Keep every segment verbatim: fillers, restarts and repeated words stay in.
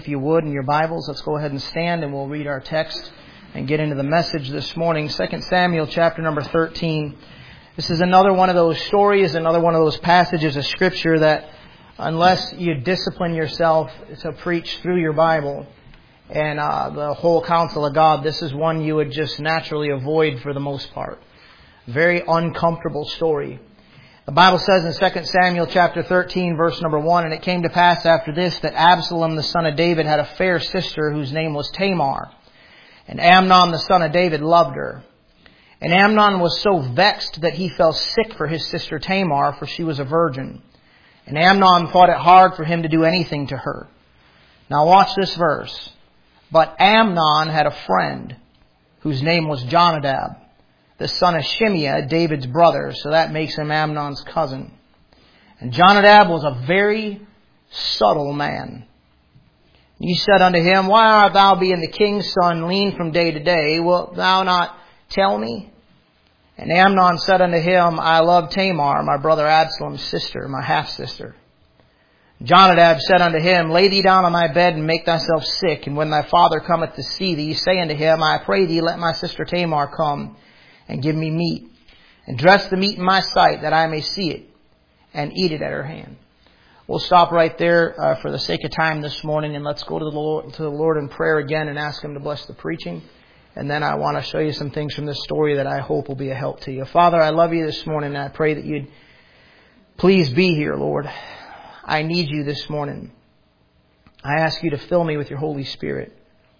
If you would, in your Bibles, let's go ahead and stand and we'll read our text and get into the message this morning. Second Samuel chapter number thirteen. This is another one of those stories, another one of those passages of Scripture that unless you discipline yourself to preach through your Bible and uh, the whole counsel of God, this is one you would just naturally avoid for the most part. Very uncomfortable story. The Bible says in Second Samuel chapter thirteen, verse number one, "And it came to pass after this that Absalom the son of David had a fair sister whose name was Tamar. And Amnon the son of David loved her. And Amnon was so vexed that he fell sick for his sister Tamar, for she was a virgin. And Amnon thought it hard for him to do anything to her." Now watch this verse. "But Amnon had a friend whose name was Jonadab, the son of Shimeah, David's brother." So that makes him Amnon's cousin. "And Jonadab was a very subtle man. He said unto him, Why art thou being the king's son, lean from day to day? Wilt thou not tell me? And Amnon said unto him, I love Tamar, my brother Absalom's sister, my half-sister. Jonadab said unto him, Lay thee down on thy bed and make thyself sick. And when thy father cometh to see thee, say unto him, I pray thee, let my sister Tamar come and give me meat, and dress the meat in my sight, that I may see it, and eat it at her hand." We'll stop right there uh, for the sake of time this morning, and let's go to the Lord, to the Lord in prayer again and ask Him to bless the preaching. And then I want to show you some things from this story that I hope will be a help to you. Father, I love you this morning, and I pray that you'd please be here, Lord. I need you this morning. I ask you to fill me with your Holy Spirit.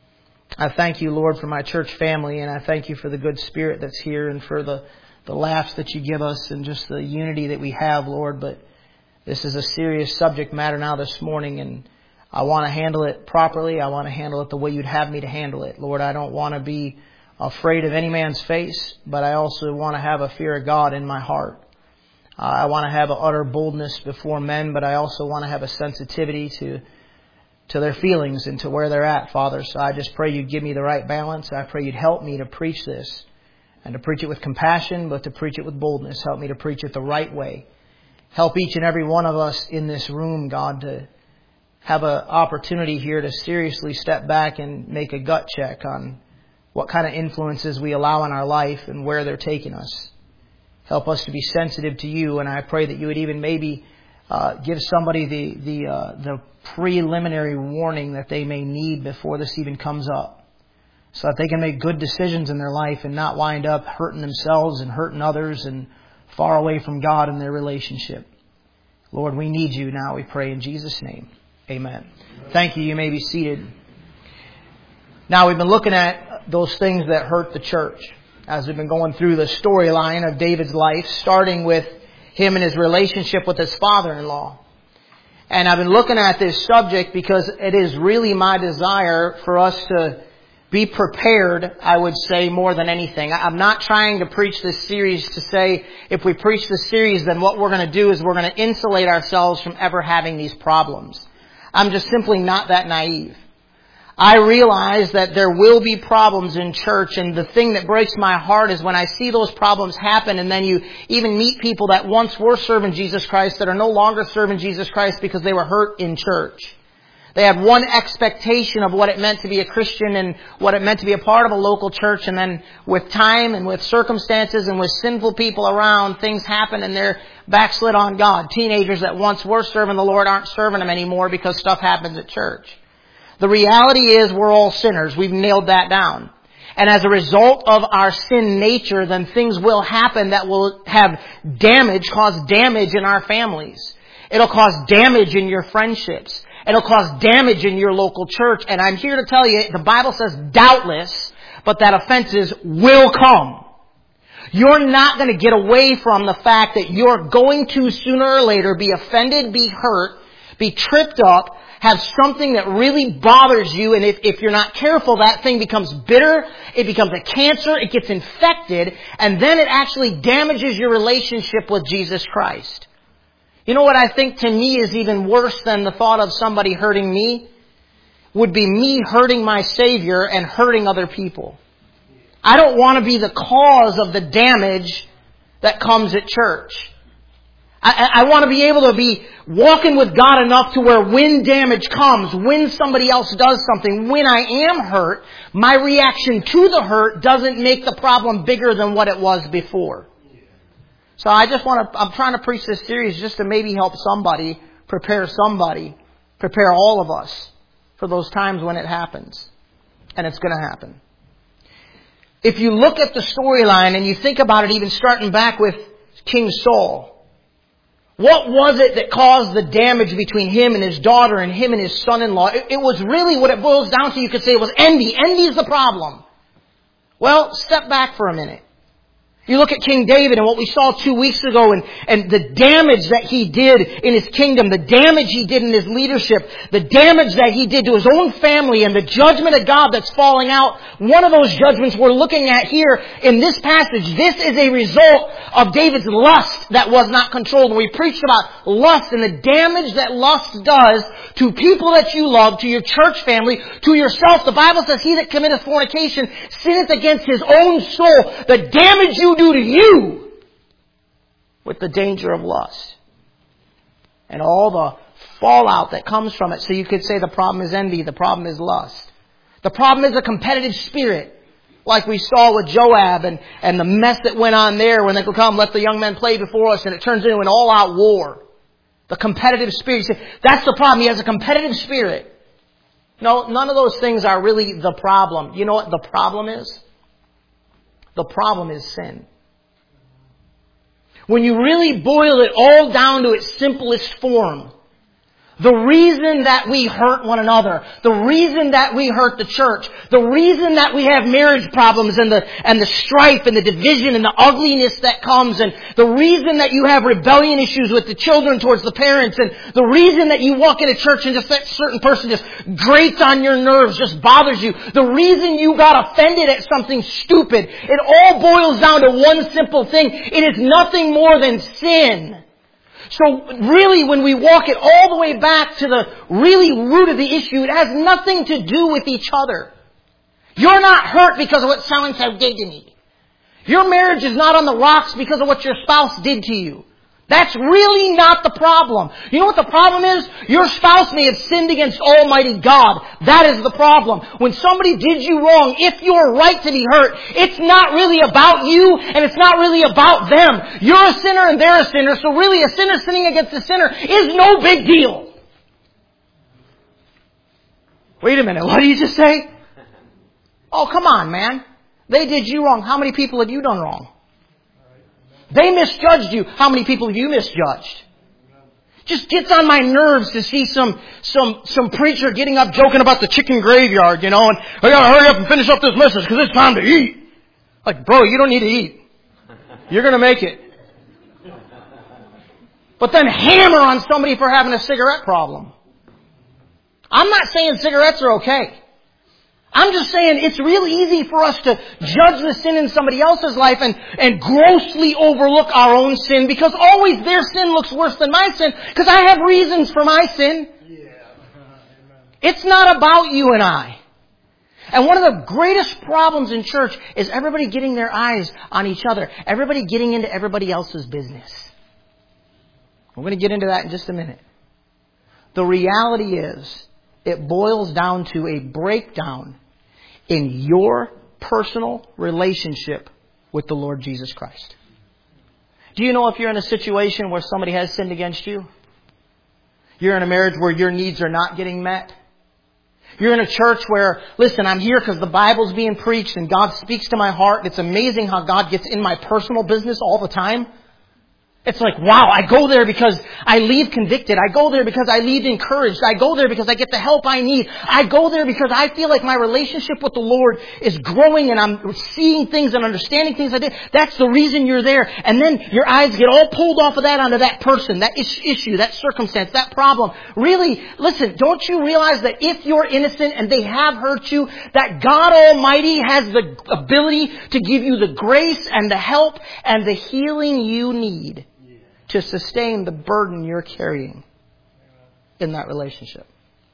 I thank you, Lord, for my church family, and I thank you for the good spirit that's here and for the, the laughs that you give us and just the unity that we have, Lord. But this is a serious subject matter now this morning, and I want to handle it properly. I want to handle it the way you'd have me to handle it. Lord, I don't want to be afraid of any man's face, but I also want to have a fear of God in my heart. Uh, I want to have an utter boldness before men, but I also want to have a sensitivity to to their feelings and to where they're at, Father. So I just pray you'd give me the right balance. I pray you'd help me to preach this and to preach it with compassion, but to preach it with boldness. Help me to preach it the right way. Help each and every one of us in this room, God, to have an opportunity here to seriously step back and make a gut check on what kind of influences we allow in our life and where they're taking us. Help us to be sensitive to you, and I pray that you would even maybe uh, give somebody the the uh, the preliminary warning that they may need before this even comes up, so that they can make good decisions in their life and not wind up hurting themselves and hurting others and far away from God in their relationship. Lord, we need you now, we pray in Jesus' name. Amen. Thank you. You may be seated. Now, we've been looking at those things that hurt the church as we've been going through the storyline of David's life, starting with him and his relationship with his father-in-law. And I've been looking at this subject because it is really my desire for us to be prepared, I would say, more than anything. I'm not trying to preach this series to say if we preach this series, then what we're going to do is we're going to insulate ourselves from ever having these problems. I'm just simply not that naive. I realize that there will be problems in church, and the thing that breaks my heart is when I see those problems happen, and then you even meet people that once were serving Jesus Christ that are no longer serving Jesus Christ because they were hurt in church. They had one expectation of what it meant to be a Christian and what it meant to be a part of a local church, and then with time and with circumstances and with sinful people around, things happen and they're backslid on God. Teenagers that once were serving the Lord aren't serving Him anymore because stuff happens at church. The reality is we're all sinners. We've nailed that down. And as a result of our sin nature, then things will happen that will have damage, cause damage in our families. It'll cause damage in your friendships. It'll cause damage in your local church. And I'm here to tell you, the Bible says doubtless, but that offenses will come. You're not going to get away from the fact that you're going to sooner or later be offended, be hurt, be tripped up, have something that really bothers you. And if, if you're not careful, that thing becomes bitter. It becomes a cancer. It gets infected. And then it actually damages your relationship with Jesus Christ. You know what I think to me is even worse than the thought of somebody hurting me? Would be me hurting my Savior and hurting other people. I don't want to be the cause of the damage that comes at church. I, I want to be able to be walking with God enough to where when damage comes, when somebody else does something, when I am hurt, my reaction to the hurt doesn't make the problem bigger than what it was before. So I just want to, I'm trying to preach this series just to maybe help somebody, prepare somebody, prepare all of us for those times when it happens. And it's going to happen. If you look at the storyline and you think about it, even starting back with King Saul, what was it that caused the damage between him and his daughter and him and his son-in-law? It, it was really what it boils down to. You could say it was envy. Envy is the problem. Well, step back for a minute. You look at King David and what we saw two weeks ago and, and the damage that he did in his kingdom, the damage he did in his leadership, the damage that he did to his own family and the judgment of God that's falling out. One of those judgments we're looking at here in this passage. This is a result of David's lust that was not controlled. And we preached about lust and the damage that lust does to people that you love, to your church family, to yourself. The Bible says he that committeth fornication sinneth against his own soul. The damage you do to you with the danger of lust and all the fallout that comes from it. So you could say the problem is envy, the problem is lust. The problem is a competitive spirit, like we saw with Joab and, and the mess that went on there when they could come, let the young men play before us, and it turns into an all-out war. The competitive spirit. You say, that's the problem. He has a competitive spirit. No, none of those things are really the problem. You know what the problem is? The problem is sin. When you really boil it all down to its simplest form, the reason that we hurt one another, the reason that we hurt the church, the reason that we have marriage problems and the, and the strife and the division and the ugliness that comes, and the reason that you have rebellion issues with the children towards the parents, and the reason that you walk into church and just that certain person just grates on your nerves, just bothers you, the reason you got offended at something stupid, it all boils down to one simple thing. It is nothing more than sin. So really, when we walk it all the way back to the really root of the issue, it has nothing to do with each other. You're not hurt because of what so-and-so did to me. Your marriage is not on the rocks because of what your spouse did to you. That's really not the problem. You know what the problem is? Your spouse may have sinned against Almighty God. That is the problem. When somebody did you wrong, if you're right to be hurt, it's not really about you and it's not really about them. You're a sinner and they're a sinner, so really a sinner sinning against a sinner is no big deal. Wait a minute, what did you just say? Oh, come on, man. They did you wrong. How many people have you done wrong? They misjudged you. How many people have you misjudged? Just gets on my nerves to see some some some preacher getting up joking about the chicken graveyard, you know, and I gotta hurry up and finish up this message because it's time to eat. Like, bro, you don't need to eat. You're gonna make it. But then hammer on somebody for having a cigarette problem. I'm not saying cigarettes are okay. I'm just saying it's real easy for us to judge the sin in somebody else's life and, and grossly overlook our own sin because always their sin looks worse than my sin because I have reasons for my sin. Yeah. It's not about you and I. And one of the greatest problems in church is everybody getting their eyes on each other. Everybody getting into everybody else's business. We're going to get into that in just a minute. The reality is, it boils down to a breakdown in your personal relationship with the Lord Jesus Christ. Do you know if you're in a situation where somebody has sinned against you? You're in a marriage where your needs are not getting met? You're in a church where, listen, I'm here because the Bible's being preached and God speaks to my heart. It's amazing how God gets in my personal business all the time. It's like, wow, I go there because I leave convicted. I go there because I leave encouraged. I go there because I get the help I need. I go there because I feel like my relationship with the Lord is growing and I'm seeing things and understanding things I did. That's the reason you're there. And then your eyes get all pulled off of that onto that person, that issue, that circumstance, that problem. Really, listen, don't you realize that if you're innocent and they have hurt you, that God Almighty has the ability to give you the grace and the help and the healing you need to sustain the burden you're carrying in that relationship.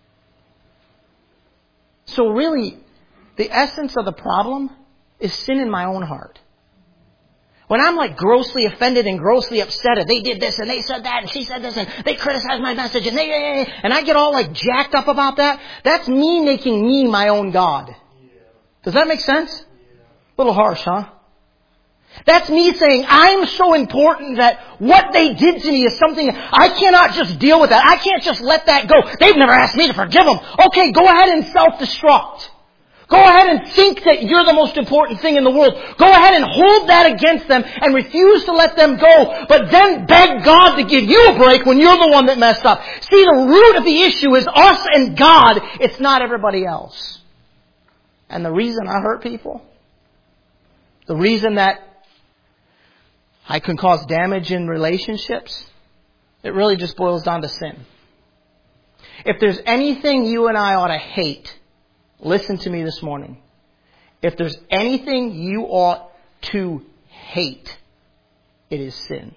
So really, the essence of the problem is sin in my own heart. When I'm like grossly offended and grossly upset, they did this and they said that and she said this and they criticized my message and they, and I get all like jacked up about that, that's me making me my own God. Does that make sense? A little harsh, huh? That's me saying, I'm so important that what they did to me is something, I cannot just deal with that. I can't just let that go. They've never asked me to forgive them. Okay, go ahead and self-destruct. Go ahead and think that you're the most important thing in the world. Go ahead and hold that against them and refuse to let them go. But then beg God to give you a break when you're the one that messed up. See, the root of the issue is us and God. It's not everybody else. And the reason I hurt people, the reason that I can cause damage in relationships, it really just boils down to sin. If there's anything you and I ought to hate, listen to me this morning. If there's anything you ought to hate, it is sin.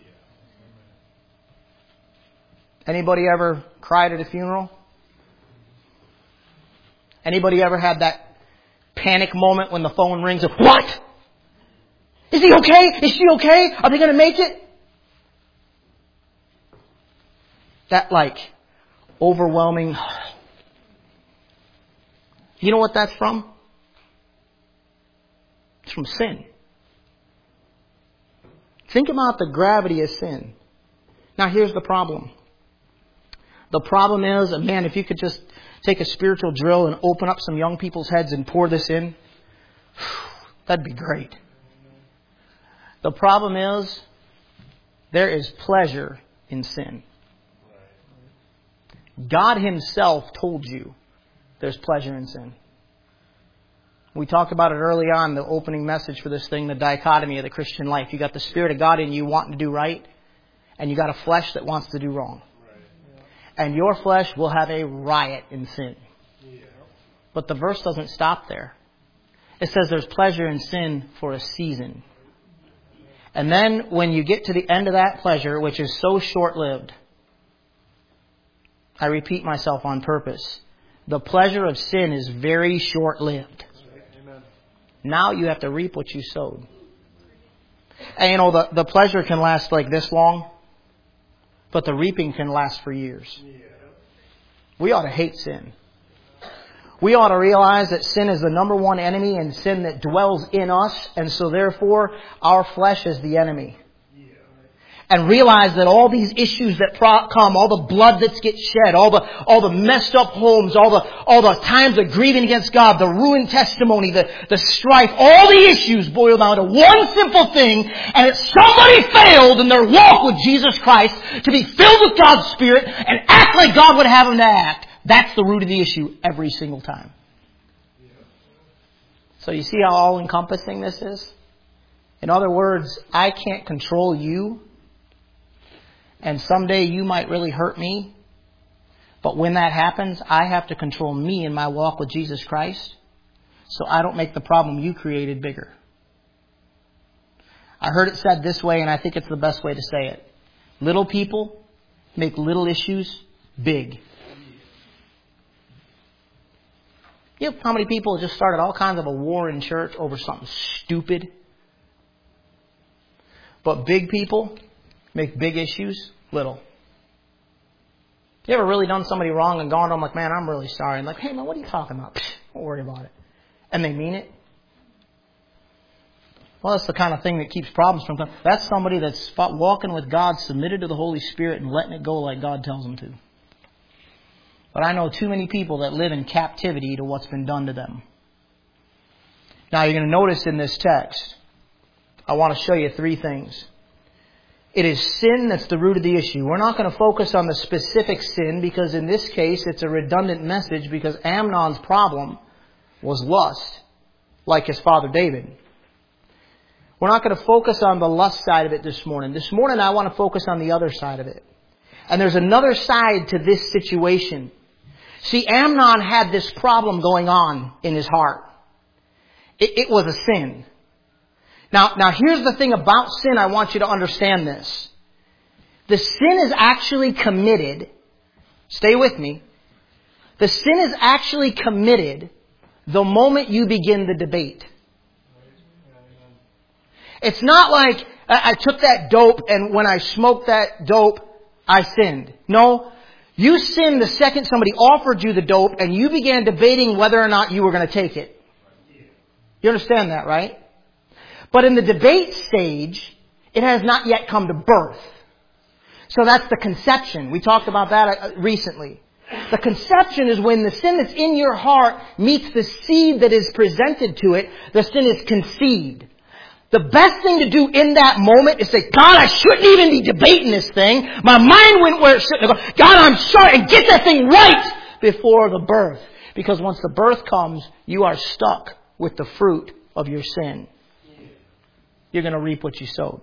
Anybody ever cried at a funeral? Anybody ever had that panic moment when the phone rings? Of, what? Is he okay? Is she okay? Are they going to make it? That like overwhelming... You know what that's from? It's from sin. Think about the gravity of sin. Now here's the problem. The problem is, man, if you could just take a spiritual drill and open up some young people's heads and pour this in, that'd be great. The problem is, there is pleasure in sin. God Himself told you there's pleasure in sin. We talked about it early on, the opening message for this thing, the dichotomy of the Christian life. You got the Spirit of God in you wanting to do right, and you got a flesh that wants to do wrong. And your flesh will have a riot in sin. But the verse doesn't stop there. It says there's pleasure in sin for a season. And then when you get to the end of that pleasure, which is so short-lived, I repeat myself on purpose, the pleasure of sin is very short-lived. Amen. Now you have to reap what you sowed. And you know, the, the pleasure can last like this long, but the reaping can last for years. We ought to hate sin. We ought to realize that sin is the number one enemy and sin that dwells in us, and so therefore our flesh is the enemy. And realize that all these issues that pro- come, all the blood that gets shed, all the all the messed up homes, all the all the times of grieving against God, the ruined testimony, the, the strife, all the issues boil down to one simple thing, and it's somebody failed in their walk with Jesus Christ to be filled with God's Spirit and act like God would have them to act. That's the root of the issue every single time. So you see how all-encompassing this is? In other words, I can't control you. And someday you might really hurt me. But when that happens, I have to control me in my walk with Jesus Christ, so I don't make the problem you created bigger. I heard it said this way, and I think it's the best way to say it. Little people make little issues big. You know how many people just started all kinds of a war in church over something stupid? But big people make big issues little. You ever really done somebody wrong and gone to them like, man, I'm really sorry. And like, hey, man, what are you talking about? Psh, don't worry about it. And they mean it. Well, that's the kind of thing that keeps problems from coming. That's somebody that's walking with God, submitted to the Holy Spirit, and letting it go like God tells them to. But I know too many people that live in captivity to what's been done to them. Now, you're going to notice in this text, I want to show you three things. It is sin that's the root of the issue. We're not going to focus on the specific sin because in this case it's a redundant message because Amnon's problem was lust, like his father David. We're not going to focus on the lust side of it this morning. This morning I want to focus on the other side of it. And there's another side to this situation. See, Amnon had this problem going on in his heart. It, it was a sin. Now, now here's the thing about sin. I want you to understand this. The sin is actually committed. Stay with me. The sin is actually committed the moment you begin the debate. It's not like I, I took that dope and when I smoked that dope, I sinned. No. You sinned the second somebody offered you the dope and you began debating whether or not you were going to take it. You understand that, right? But in the debate stage, it has not yet come to birth. So that's the conception. We talked about that recently. The conception is when the sin that's in your heart meets the seed that is presented to it, the sin is conceived. The best thing to do in that moment is say, God, I shouldn't even be debating this thing. My mind went where it shouldn't have gone. God, I'm sorry. And get that thing right before the birth. Because once the birth comes, you are stuck with the fruit of your sin. You're going to reap what you sowed.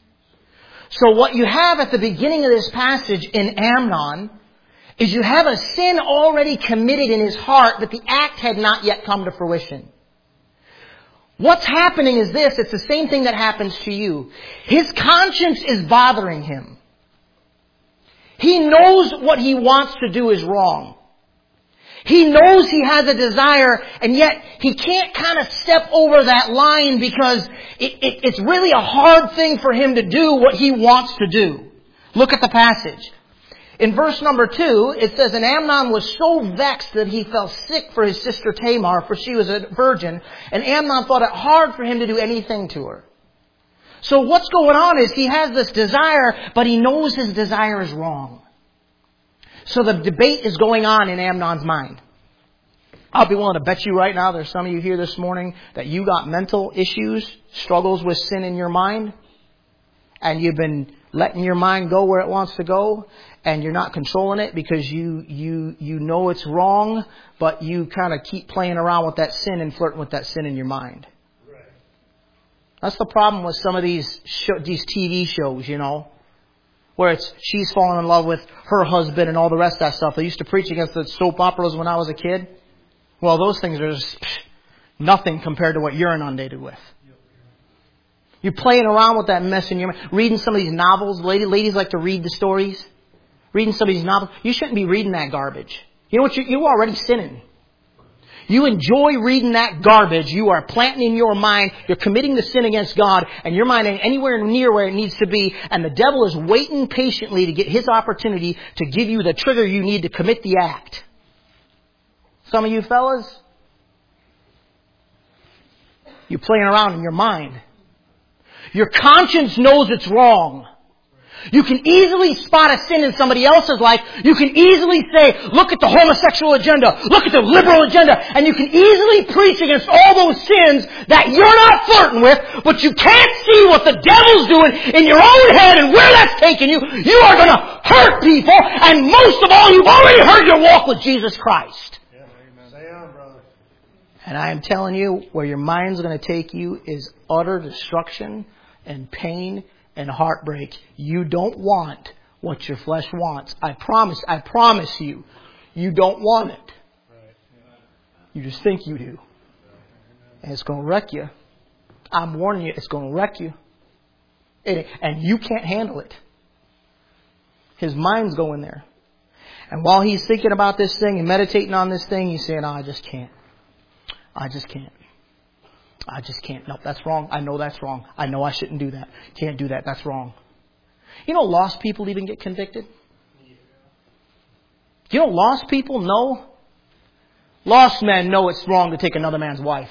So what you have at the beginning of this passage in Amnon is you have a sin already committed in his heart, but the act had not yet come to fruition. What's happening is this. It's the same thing that happens to you. His conscience is bothering him. He knows what he wants to do is wrong. He knows he has a desire, and yet he can't kind of step over that line because it, it, it's really a hard thing for him to do what he wants to do. Look at the passage. In verse number two, it says, and Amnon was so vexed that he fell sick for his sister Tamar, for she was a virgin, and Amnon thought it hard for him to do anything to her. So what's going on is he has this desire, but he knows his desire is wrong. So the debate is going on in Amnon's mind. I'll be willing to bet you right now, there's some of you here this morning that you got mental issues, struggles with sin in your mind, and you've been letting your mind go where it wants to go, and you're not controlling it because you you you know it's wrong, but you kind of keep playing around with that sin and flirting with that sin in your mind. Right. That's the problem with some of these show, these T V shows, you know, where it's she's falling in love with her husband and all the rest of that stuff. I used to preach against the soap operas when I was a kid. Well, those things are just nothing compared to what you're inundated with. You're playing around with that mess in your mind. Reading some of these novels. Ladies, ladies like to read the stories. Reading some of these novels. You shouldn't be reading that garbage. You know what? You, you're already sinning. You enjoy reading that garbage. You are planting in your mind. You're committing the sin against God. And your mind ain't anywhere near where it needs to be. And the devil is waiting patiently to get his opportunity to give you the trigger you need to commit the act. Some of you fellas, you're playing around in your mind. Your conscience knows it's wrong. You can easily spot a sin in somebody else's life. You can easily say, look at the homosexual agenda. Look at the liberal agenda. And you can easily preach against all those sins that you're not flirting with, but you can't see what the devil's doing in your own head and where that's taking you. You are going to hurt people. And most of all, you've already hurt your walk with Jesus Christ. Yeah, amen. Say on, brother. And I am telling you, where your mind's going to take you is utter destruction and pain and heartbreak. You don't want what your flesh wants. I promise, I promise you, you don't want it. You just think you do. And it's going to wreck you. I'm warning you, it's going to wreck you. It, and you can't handle it. His mind's going there. And while he's thinking about this thing and meditating on this thing, he's saying, oh, I just can't. I just can't. I just can't. No, that's wrong. I know that's wrong. I know I shouldn't do that. Can't do that. That's wrong. You know lost people even get convicted? You know lost people know? Lost men know it's wrong to take another man's wife.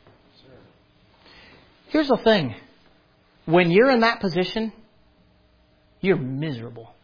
Here's the thing. When you're in that position, you're miserable.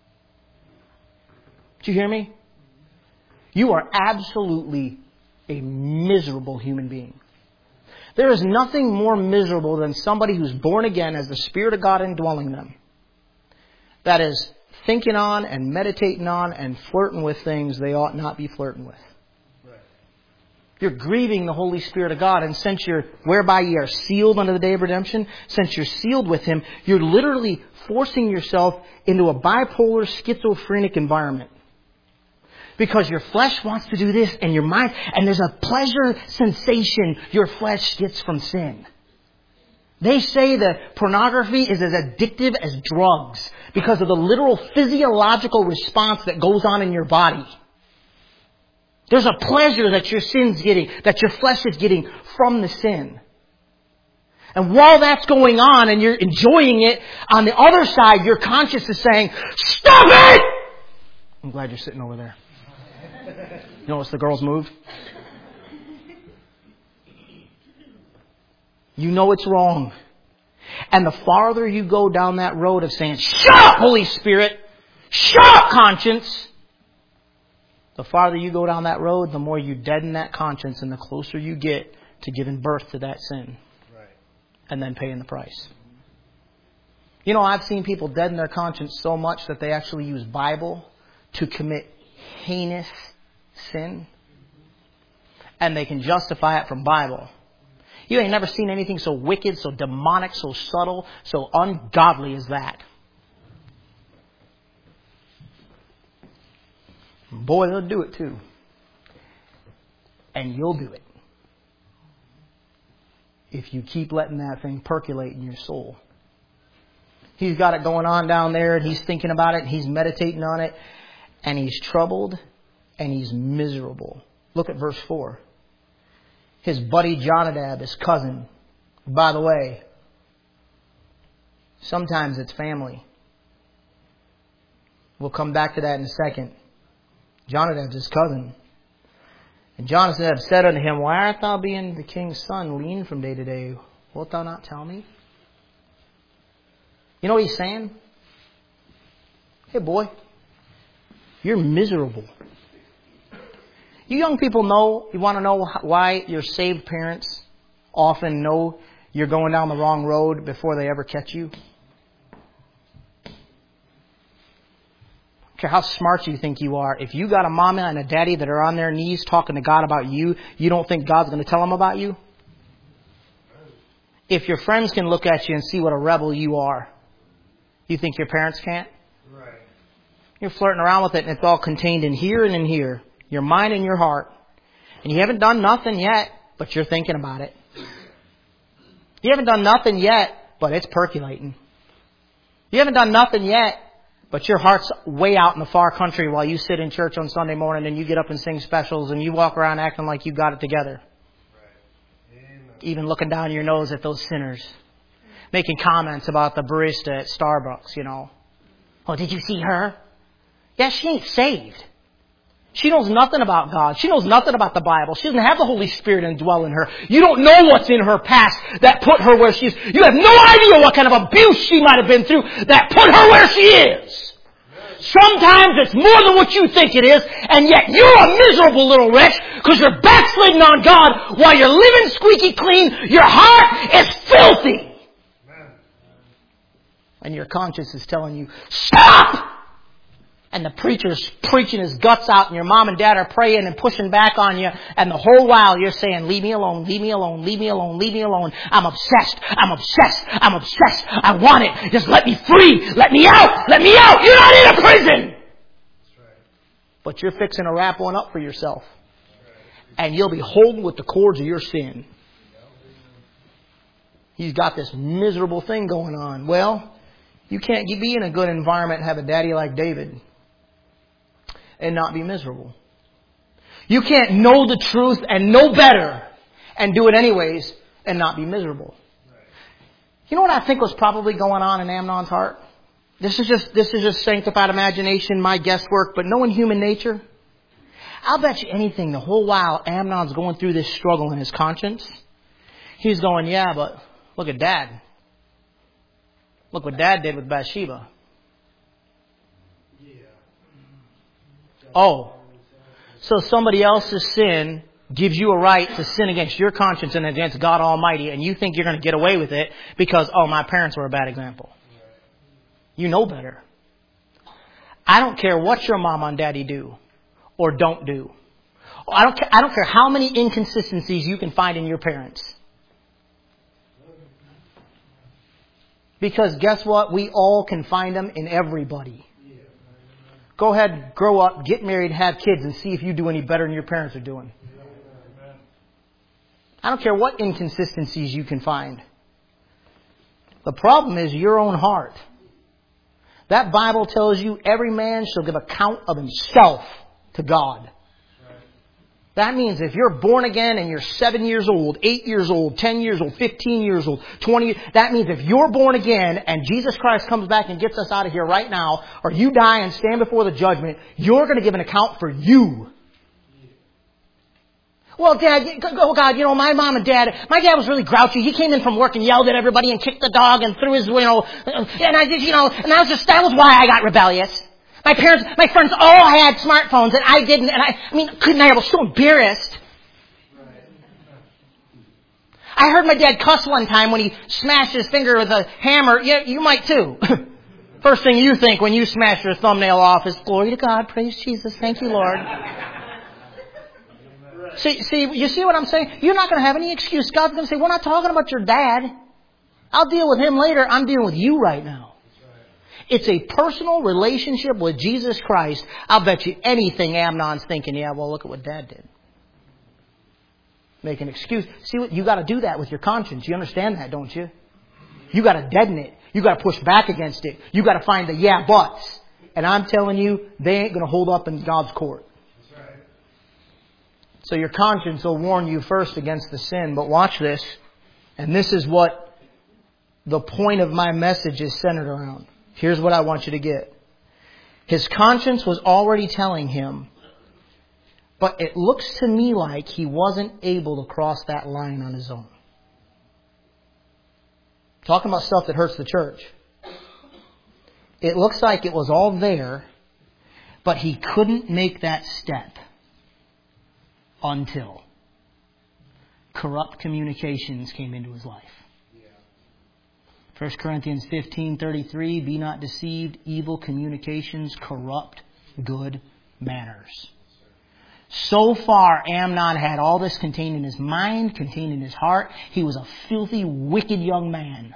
Did you hear me? You are absolutely a miserable human being. There is nothing more miserable than somebody who's born again as the Spirit of God indwelling them. That is thinking on and meditating on and flirting with things they ought not be flirting with. Right. You're grieving the Holy Spirit of God. And since you're, whereby you are sealed unto the day of redemption, since you're sealed with Him, you're literally forcing yourself into a bipolar, schizophrenic environment. Because your flesh wants to do this and your mind, and there's a pleasure sensation your flesh gets from sin. They say that pornography is as addictive as drugs because of the literal physiological response that goes on in your body. There's a pleasure that your sin's getting, that your flesh is getting from the sin. And while that's going on and you're enjoying it, on the other side, your conscience is saying, stop it! I'm glad you're sitting over there. You notice the girls moved? You know it's wrong. And the farther you go down that road of saying, shut up, Holy Spirit! Shut up, conscience! The farther you go down that road, the more you deaden that conscience and the closer you get to giving birth to that sin. Right. And then paying the price. You know, I've seen people deaden their conscience so much that they actually use Bible to commit heinous sin. And they can justify it from Bible. You ain't never seen anything so wicked, so demonic, so subtle, so ungodly as that. Boy, they'll do it too. And you'll do it. If you keep letting that thing percolate in your soul. He's got it going on down there and he's thinking about it and he's meditating on it. And he's troubled and he's miserable. Look at verse four. His buddy Jonadab, his cousin. By the way, sometimes it's family. We'll come back to that in a second. Jonadab's his cousin. And Jonadab said unto him, why art thou being the king's son, lean from day to day? Wilt thou not tell me? You know what he's saying? Hey boy, you're miserable. You young people know, you want to know why your saved parents often know you're going down the wrong road before they ever catch you? How smart you think you are. If you got a mama and a daddy that are on their knees talking to God about you, you don't think God's going to tell them about you? If your friends can look at you and see what a rebel you are, you think your parents can't? Right. You're flirting around with it and it's all contained in here and in here. Your mind and your heart. And you haven't done nothing yet, but you're thinking about it. You haven't done nothing yet, but it's percolating. You haven't done nothing yet, but your heart's way out in the far country while you sit in church on Sunday morning and you get up and sing specials and you walk around acting like you got it together. Right. Even looking down your nose at those sinners. Making comments about the barista at Starbucks, you know. Oh, did you see her? Yeah, she ain't saved. She knows nothing about God. She knows nothing about the Bible. She doesn't have the Holy Spirit indwell in her. You don't know what's in her past that put her where she is. You have no idea what kind of abuse she might have been through that put her where she is. Sometimes it's more than what you think it is, and yet you're a miserable little wretch because you're backsliding on God while you're living squeaky clean. Your heart is filthy. And your conscience is telling you, stop! And the preacher's preaching his guts out and your mom and dad are praying and pushing back on you. And the whole while you're saying, leave me alone, leave me alone, leave me alone, leave me alone. I'm obsessed. I'm obsessed. I'm obsessed. I want it. Just let me free. Let me out. Let me out. You're not in a prison. That's right. But you're fixing to wrap one up for yourself. And you'll be holding with the cords of your sin. He's got this miserable thing going on. Well, you can't be in a good environment and have a daddy like David and not be miserable. You can't know the truth and know better and do it anyways and not be miserable. You know what I think was probably going on in Amnon's heart? This is just this is just sanctified imagination, my guesswork, but knowing human nature. I'll bet you anything the whole while Amnon's going through this struggle in his conscience, he's going, yeah, but look at Dad. Look what Dad did with Bathsheba. Oh, so somebody else's sin gives you a right to sin against your conscience and against God Almighty, and you think you're going to get away with it because, oh, my parents were a bad example. You know better. I don't care what your mom and daddy do or don't do. I don't care, I don't care how many inconsistencies you can find in your parents. Because guess what? We all can find them in everybody. Go ahead, grow up, get married, have kids, and see if you do any better than your parents are doing. I don't care what inconsistencies you can find. The problem is your own heart. That Bible tells you every man shall give account of himself to God. That means if you're born again and you're seven years old, eight years old, ten years old, fifteen years old, twenty, that means if you're born again and Jesus Christ comes back and gets us out of here right now, or you die and stand before the judgment, you're going to give an account for you. Well, Dad, oh God, you know, my mom and Dad, my dad was really grouchy. He came in from work and yelled at everybody and kicked the dog and threw his, you know, and I did, you know, and that was just, that was why I got rebellious. My parents, my friends all had smartphones and I didn't, and I, I mean, couldn't I? I was so embarrassed. I heard my dad cuss one time when he smashed his finger with a hammer. Yeah, you might too. First thing you think when you smash your thumbnail off is, glory to God, praise Jesus, thank you, Lord. See, see, you see what I'm saying? You're not going to have any excuse. God's going to say, we're not talking about your dad. I'll deal with him later. I'm dealing with you right now. It's a personal relationship with Jesus Christ. I'll bet you anything Amnon's thinking, yeah, well, look at what Dad did. Make an excuse. See, what you got to do that with your conscience. You understand that, don't you? You got to deaden it. You got to push back against it. You got to find the yeah buts. And I'm telling you, they ain't going to hold up in God's court. So your conscience will warn you first against the sin. But watch this. And this is what the point of my message is centered around. Here's what I want you to get. His conscience was already telling him, but it looks to me like he wasn't able to cross that line on his own. Talking about stuff that hurts the church. It looks like it was all there, but he couldn't make that step until corrupt communications came into his life. First Corinthians fifteen thirty-three, be not deceived, evil communications corrupt good manners. So far, Amnon had all this contained in his mind, contained in his heart. He was a filthy, wicked young man.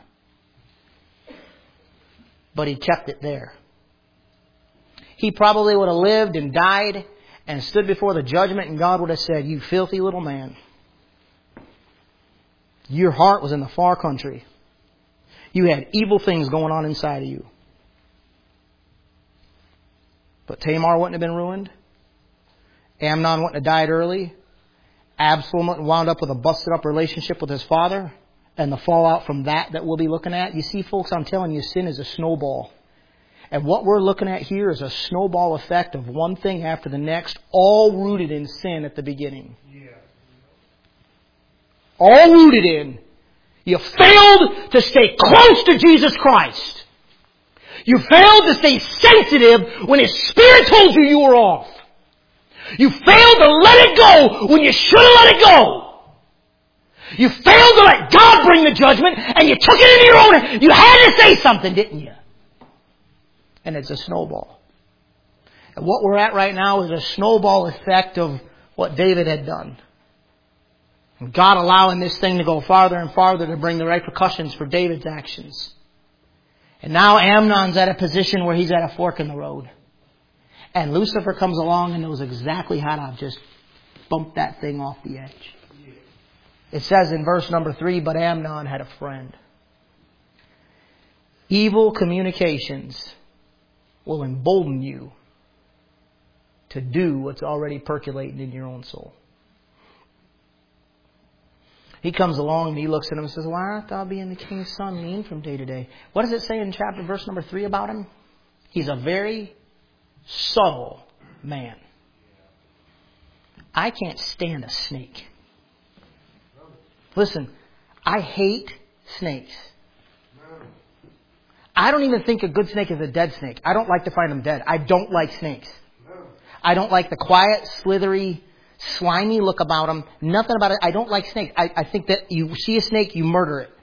But he kept it there. He probably would have lived and died and stood before the judgment, and God would have said, you filthy little man. Your heart was in the far country. You had evil things going on inside of you. But Tamar wouldn't have been ruined. Amnon wouldn't have died early. Absalom wouldn't have wound up with a busted up relationship with his father. And the fallout from that that we'll be looking at. You see, folks, I'm telling you, sin is a snowball. And what we're looking at here is a snowball effect of one thing after the next, all rooted in sin at the beginning. Yeah. All rooted in. You failed to stay close to Jesus Christ. You failed to stay sensitive when His Spirit told you you were off. You failed to let it go when you should have let it go. You failed to let God bring the judgment, and you took it into your own hands. You had to say something, didn't you? And it's a snowball. And what we're at right now is a snowball effect of what David had done. And God allowing this thing to go farther and farther to bring the repercussions for David's actions. And now Amnon's at a position where he's at a fork in the road. And Lucifer comes along and knows exactly how to just bump that thing off the edge. It says in verse number three, but Amnon had a friend. Evil communications will embolden you to do what's already percolating in your own soul. He comes along and he looks at him and says, why art thou being the king's son mean from day to day? What does it say in chapter verse number three about him? He's a very subtle man. I can't stand a snake. Listen, I hate snakes. I don't even think a good snake is a dead snake. I don't like to find them dead. I don't like snakes. I don't like the quiet, slithery, slimy look about them. Nothing about it. I don't like snakes. I, I think that you see a snake, you murder it.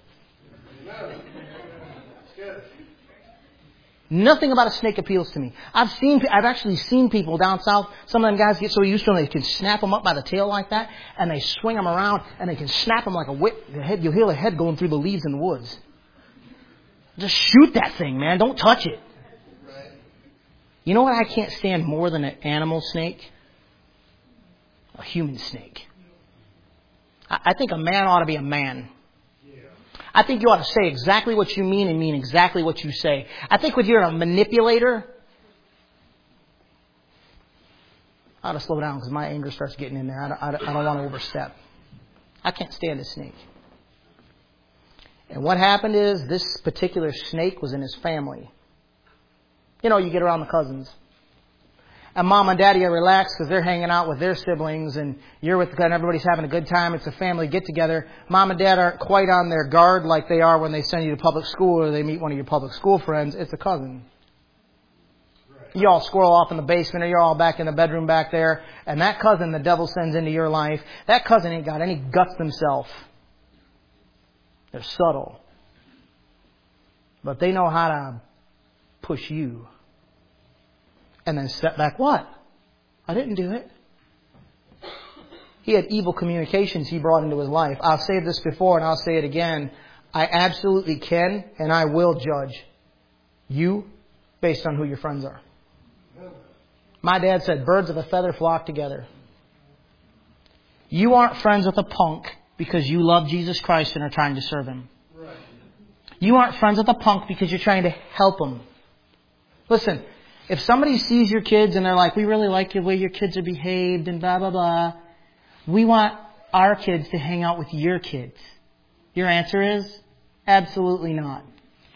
Nothing about a snake appeals to me. I've seen, I've actually seen people down south. Some of them guys get so used to them they can snap them up by the tail like that, and they swing them around, and they can snap them like a whip. The head, you'll hear the head going through the leaves in the woods. Just shoot that thing, man. Don't touch it. You know what I can't stand more than an animal snake? A human snake. I think a man ought to be a man. I think you ought to say exactly what you mean and mean exactly what you say. I think when you're a manipulator, I ought to slow down because my anger starts getting in there. I don't, I don't, I don't want to overstep. I can't stand a snake. And what happened is this particular snake was in his family. You know, you get around the cousins. And mom and daddy are relaxed because they're hanging out with their siblings and you're with and everybody's having a good time. It's a family get together. Mom and dad aren't quite on their guard like they are when they send you to public school or they meet one of your public school friends. It's a cousin. You all squirrel off in the basement or you're all back in the bedroom back there. And that cousin the devil sends into your life, that cousin ain't got any guts themselves. They're subtle. But they know how to push you. And then step back. What? I didn't do it. He had evil communications he brought into his life. I'll say this before and I'll say it again. I absolutely can and I will judge you based on who your friends are. My dad said, birds of a feather flock together. You aren't friends with a punk because you love Jesus Christ and are trying to serve Him. You aren't friends with a punk because you're trying to help him. Listen, if somebody sees your kids and they're like, we really like the way your kids are behaved and blah, blah, blah. We want our kids to hang out with your kids. Your answer is absolutely not.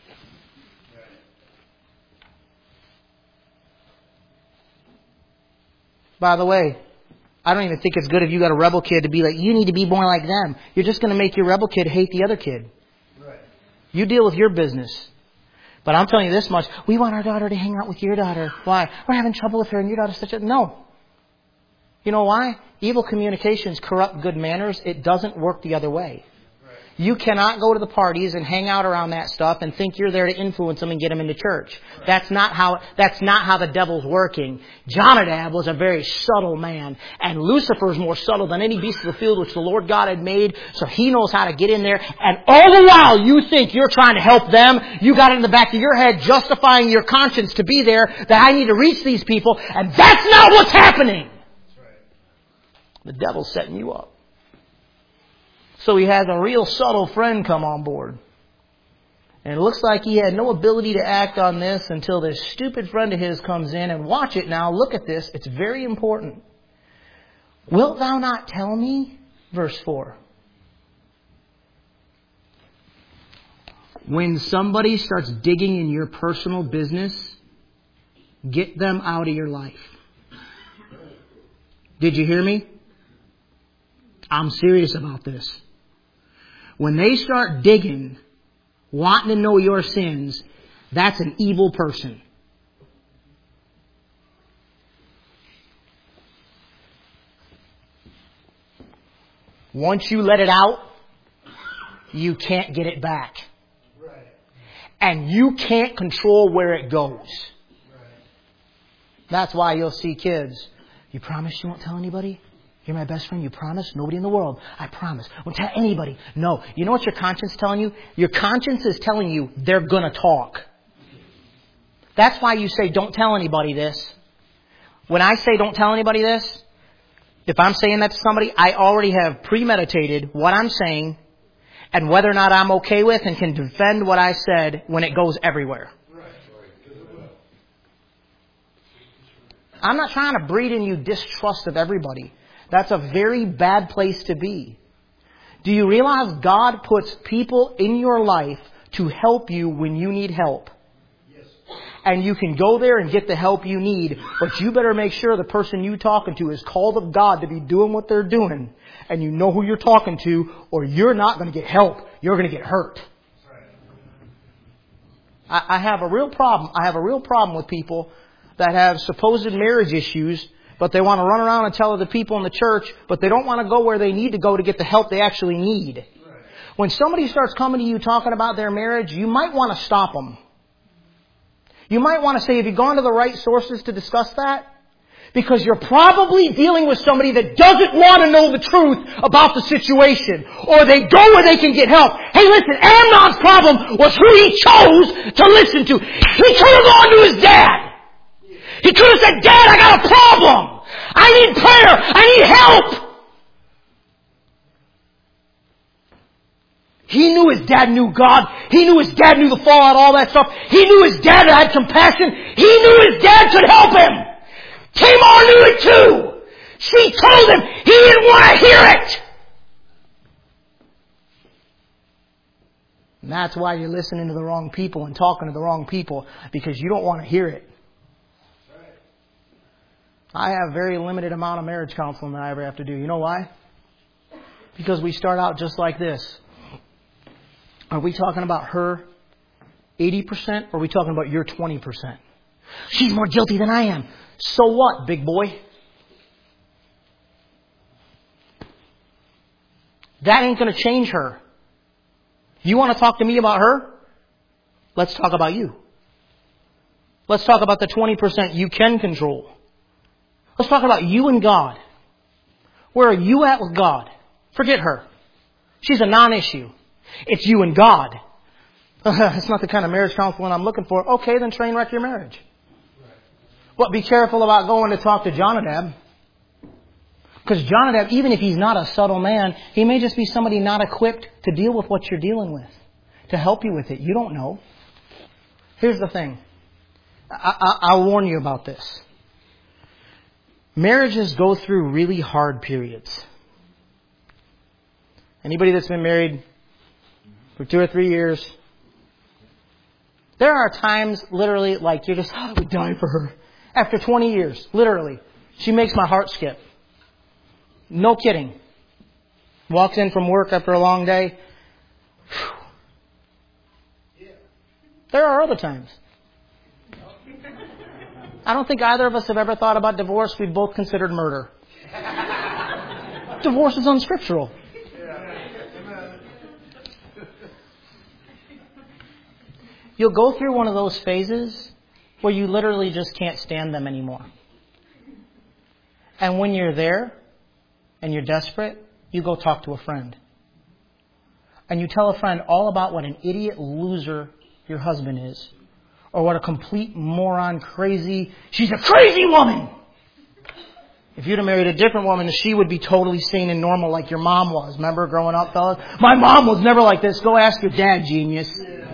By the way, I don't even think it's good if you got a rebel kid to be like, you need to be more like them. You're just going to make your rebel kid hate the other kid. Right. You deal with your business. But I'm telling you this much. We want our daughter to hang out with your daughter. Why? We're having trouble with her and your daughter's such a... No. You know why? Evil communications corrupt good manners. It doesn't work the other way. You cannot go to the parties and hang out around that stuff and think you're there to influence them and get them into church. That's not how, that's not how the devil's working. Jonadab was a very subtle man. And Lucifer is more subtle than any beast of the field which the Lord God had made. So he knows how to get in there. And all the while you think you're trying to help them, you got it in the back of your head justifying your conscience to be there, that I need to reach these people. And that's not what's happening. The devil's setting you up. So he has a real subtle friend come on board. And it looks like he had no ability to act on this until this stupid friend of his comes in. And watch it now. Look at this. It's very important. Wilt thou not tell me? Verse four. When somebody starts digging in your personal business, get them out of your life. Did you hear me? I'm serious about this. When they start digging, wanting to know your sins, that's an evil person. Once you let it out, you can't get it back. Right. And you can't control where it goes. Right. That's why you'll see kids. You promise you won't tell anybody? You're my best friend. You promise? Nobody in the world. I promise. Won't tell anybody. No. You know what your conscience is telling you? Your conscience is telling you they're going to talk. That's why you say, don't tell anybody this. When I say don't tell anybody this, if I'm saying that to somebody, I already have premeditated what I'm saying and whether or not I'm okay with and can defend what I said when it goes everywhere. I'm not trying to breed in you distrust of everybody. That's a very bad place to be. Do you realize God puts people in your life to help you when you need help? Yes. And you can go there and get the help you need, but you better make sure the person you're talking to is called of God to be doing what they're doing, and you know who you're talking to, or you're not going to get help. You're going to get hurt. Right. I, I have a real problem. I have a real problem with people that have supposed marriage issues, but they want to run around and tell other people in the church, but they don't want to go where they need to go to get the help they actually need. Right. When somebody starts coming to you talking about their marriage, you might want to stop them. You might want to say, have you gone to the right sources to discuss that? Because you're probably dealing with somebody that doesn't want to know the truth about the situation. Or they go where they can get help. Hey, listen, Amnon's problem was who he chose to listen to. He could have gone to his dad. He could have said, Dad, I got a problem. I need prayer. I need help. He knew his dad knew God. He knew his dad knew the fallout, all that stuff. He knew his dad had compassion. He knew his dad could help him. Tamar knew it too. She told him he didn't want to hear it. And that's why you're listening to the wrong people and talking to the wrong people, because you don't want to hear it. I have very limited amount of marriage counseling that I ever have to do. You know why? Because we start out just like this. Are we talking about her eighty percent or are we talking about your twenty percent? She's more guilty than I am. So what, big boy? That ain't going to change her. You want to talk to me about her? Let's talk about you. Let's talk about the twenty percent you can control. Let's talk about you and God. Where are you at with God? Forget her. She's a non-issue. It's you and God. It's not the kind of marriage counseling I'm looking for. Okay, then train wreck your marriage. But be careful about going to talk to Jonadab. Because Jonadab, even if he's not a subtle man, he may just be somebody not equipped to deal with what you're dealing with. To help you with it. You don't know. Here's the thing. I, I, I'll warn you about this. Marriages go through really hard periods. Anybody that's been married for two or three years, there are times, literally, like you're just, oh, I would die for her. After twenty years, literally, she makes my heart skip. No kidding. Walks in from work after a long day. Whew. There are other times. I don't think either of us have ever thought about divorce. We've both considered murder. Divorce is unscriptural. You'll go through one of those phases where you literally just can't stand them anymore. And when you're there and you're desperate, you go talk to a friend. And you tell a friend all about what an idiot loser your husband is. Or what a complete moron, crazy, she's a crazy woman. If you'd have married a different woman, she would be totally sane and normal like your mom was. Remember growing up, fellas? My mom was never like this. Go ask your dad, genius.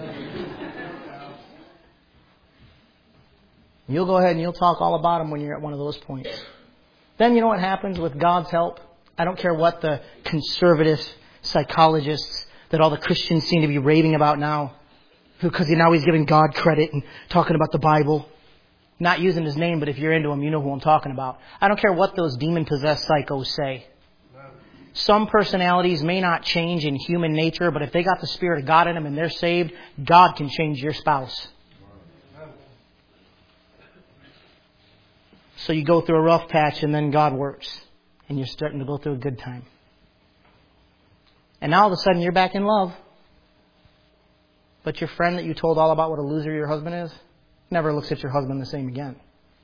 You'll go ahead and you'll talk all about him when you're at one of those points. Then you know what happens with God's help? I don't care what the conservative psychologists that all the Christians seem to be raving about now. Because now he's giving God credit and talking about the Bible. Not using his name, but if you're into him, you know who I'm talking about. I don't care what those demon-possessed psychos say. Some personalities may not change in human nature, but if they got the Spirit of God in them and they're saved, God can change your spouse. So you go through a rough patch and then God works. And you're starting to go through a good time. And now all of a sudden you're back in love. But your friend that you told all about what a loser your husband is, never looks at your husband the same again.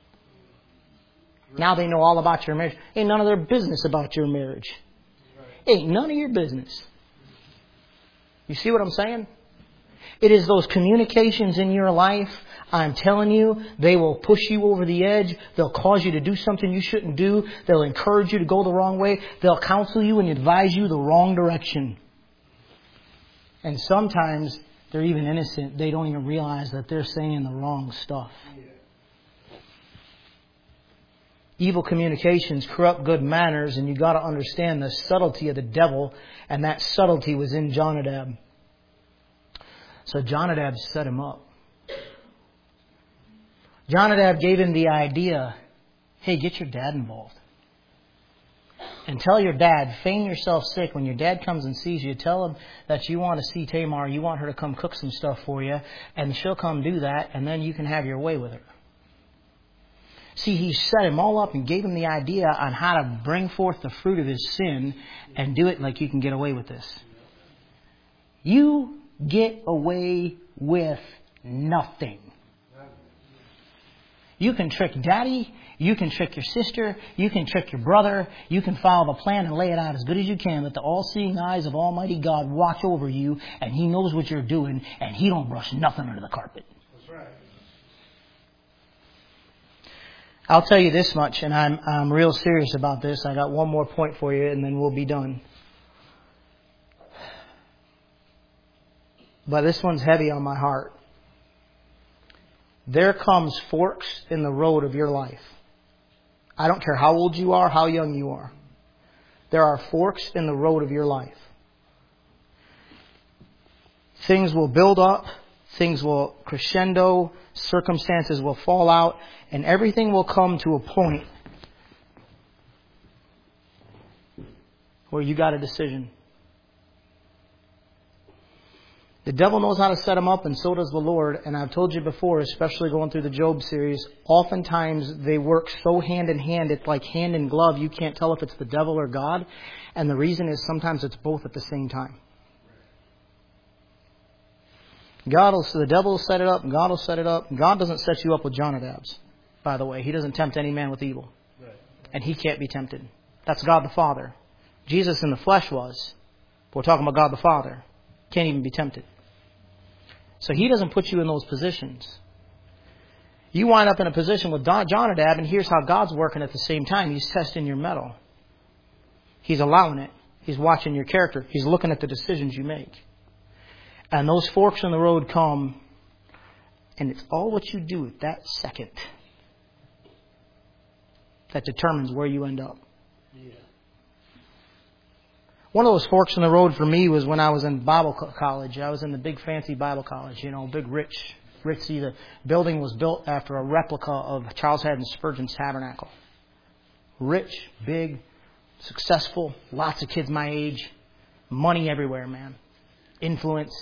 Now they know all about your marriage. Ain't none of their business about your marriage. Ain't none of your business. You see what I'm saying? It is those communications in your life, I'm telling you, they will push you over the edge. They'll cause you to do something you shouldn't do. They'll encourage you to go the wrong way. They'll counsel you and advise you the wrong direction. And sometimes they're even innocent. They don't even realize that they're saying the wrong stuff. Evil communications corrupt good manners, and you got to understand the subtlety of the devil, and that subtlety was in Jonadab. So Jonadab set him up. Jonadab gave him the idea, hey, get your dad involved. And tell your dad, feign yourself sick. When your dad comes and sees you, tell him that you want to see Tamar, you want her to come cook some stuff for you, and she'll come do that, and then you can have your way with her. See, he set him all up and gave him the idea on how to bring forth the fruit of his sin and do it like you can get away with this. You get away with nothing. You can trick daddy, you can trick your sister, you can trick your brother, you can follow a plan and lay it out as good as you can, but the all-seeing eyes of Almighty God watch over you, and He knows what you're doing, and He don't brush nothing under the carpet. That's right. I'll tell you this much, and I'm I'm real serious about this. I got one more point for you, and then we'll be done. But this one's heavy on my heart. There comes forks in the road of your life. I don't care how old you are, how young you are. There are forks in the road of your life. Things will build up. Things will crescendo. Circumstances will fall out. And everything will come to a point where you got a decision. The devil knows how to set them up, and so does the Lord. And I've told you before, especially going through the Job series, oftentimes they work so hand in hand, it's like hand in glove. You can't tell if it's the devil or God. And the reason is sometimes it's both at the same time. God will, the devil will set it up, and God will set it up. God doesn't set you up with Jonadabs, by the way. He doesn't tempt any man with evil. And he can't be tempted. That's God the Father. Jesus in the flesh was. But we're talking about God the Father. Can't even be tempted. So he doesn't put you in those positions. You wind up in a position with Jonadab, and here's how God's working at the same time. He's testing your mettle. He's allowing it. He's watching your character. He's looking at the decisions you make. And those forks in the road come, and it's all what you do at that second that determines where you end up. Yeah. One of those forks in the road for me was when I was in Bible college. I was in the big fancy Bible college, you know, big rich, ritzy. The building was built after a replica of Charles Haddon Spurgeon's tabernacle. Rich, big, successful, lots of kids my age, money everywhere, man, influence.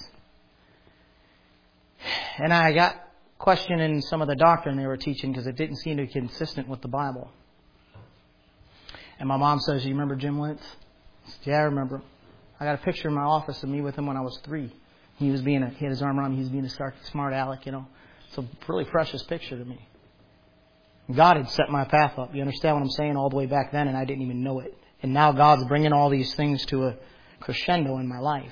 And I got questioning some of the doctrine they were teaching because it didn't seem to be consistent with the Bible. And my mom says, "You remember Jim Lentz?" Yeah, I remember him. I got a picture in my office of me with him when I was three. He was being a, he had his arm around me. He was being a smart, smart aleck, you know. It's a really precious picture to me. God had set my path up. You understand what I'm saying? All the way back then, and I didn't even know it. And now God's bringing all these things to a crescendo in my life.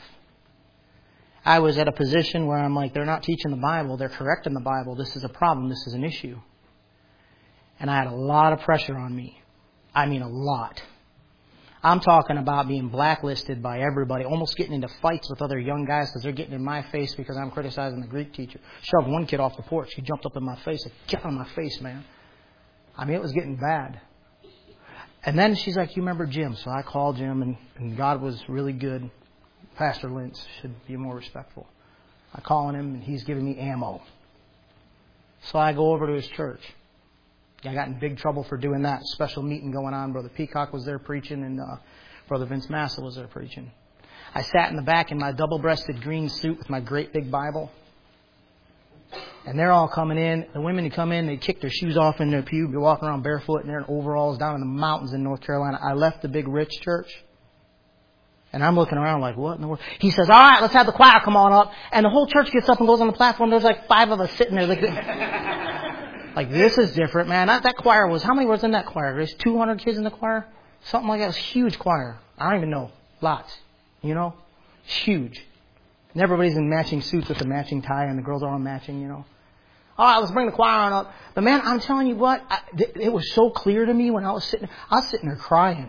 I was at a position where I'm like, they're not teaching the Bible. They're correcting the Bible. This is a problem. This is an issue. And I had a lot of pressure on me. I mean, a lot. I'm talking about being blacklisted by everybody, almost getting into fights with other young guys because they're getting in my face because I'm criticizing the Greek teacher. Shoved one kid off the porch. He jumped up in my face. Like, get on my face, man. I mean, it was getting bad. And then she's like, "You remember Jim?" So I called Jim, and, and God was really good. Pastor Lentz should be more respectful. I call him, and he's giving me ammo. So I go over to his church. I got in big trouble for doing that. Special meeting going on. Brother Peacock was there preaching, and uh, Brother Vince Massa was there preaching. I sat in the back in my double-breasted green suit with my great big Bible. And they're all coming in. The women who come in, they kick their shoes off in their pew. They're walking around barefoot, and they're in overalls down in the mountains in North Carolina. I left the big rich church. And I'm looking around like, what in the world? He says, "All right, let's have the choir come on up." And the whole church gets up and goes on the platform. There's like five of us sitting there. Like, like this is different, man. That, that choir was, how many was in that choir? There's two hundred kids in the choir? Something like that. It was a huge choir. I don't even know. Lots. You know? It's huge. And everybody's in matching suits with a matching tie, and the girls are all matching, you know. All right, let's bring the choir on up. But man, I'm telling you what, I, it was so clear to me when I was sitting, I was sitting there crying.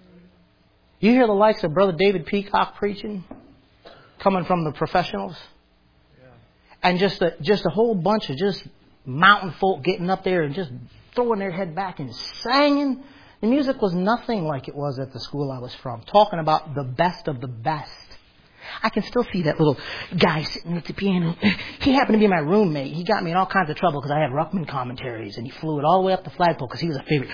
You hear the likes of Brother David Peacock preaching, coming from the professionals, yeah. And just a, just a whole bunch of just mountain folk getting up there and just throwing their head back and singing. The music was nothing like it was at the school I was from. Talking about the best of the best. I can still see that little guy sitting at the piano. He happened to be my roommate. He got me in all kinds of trouble because I had Ruckman commentaries, and he flew it all the way up the flagpole because he was a favorite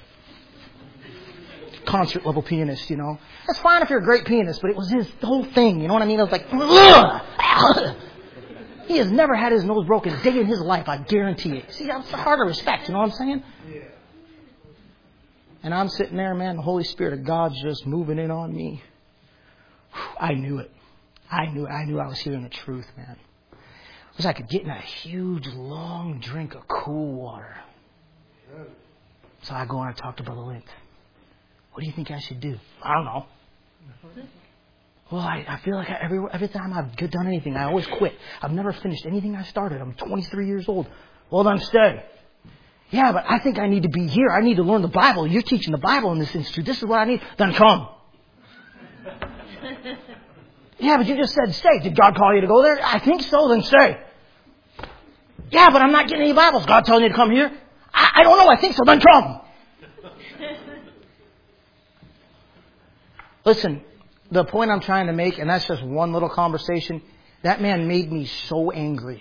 concert level pianist, you know. That's fine if you're a great pianist, but it was his whole thing, you know what I mean? I was like, ugh! He has never had his nose broken a day in his life, I guarantee it. See, that's the heart of respect, you know what I'm saying? Yeah. And I'm sitting there, man, the Holy Spirit of God's just moving in on me. I knew it. I knew it. I knew I was hearing the truth, man. It was like getting a huge, long drink of cool water. So I go and I talk to Brother Lentz. What do you think I should do? I don't know. Well, I, I feel like I, every every time I've done anything, I always quit. I've never finished anything I started. I'm twenty-three years old. Well, then stay. Yeah, but I think I need to be here. I need to learn the Bible. You're teaching the Bible in this institute. This is what I need. Then come. Yeah, but you just said stay. Did God call you to go there? I think so. Then stay. Yeah, but I'm not getting any Bibles. God telling you to come here? I, I don't know. I think so. Then come. Listen, the point I'm trying to make, and that's just one little conversation, that man made me so angry.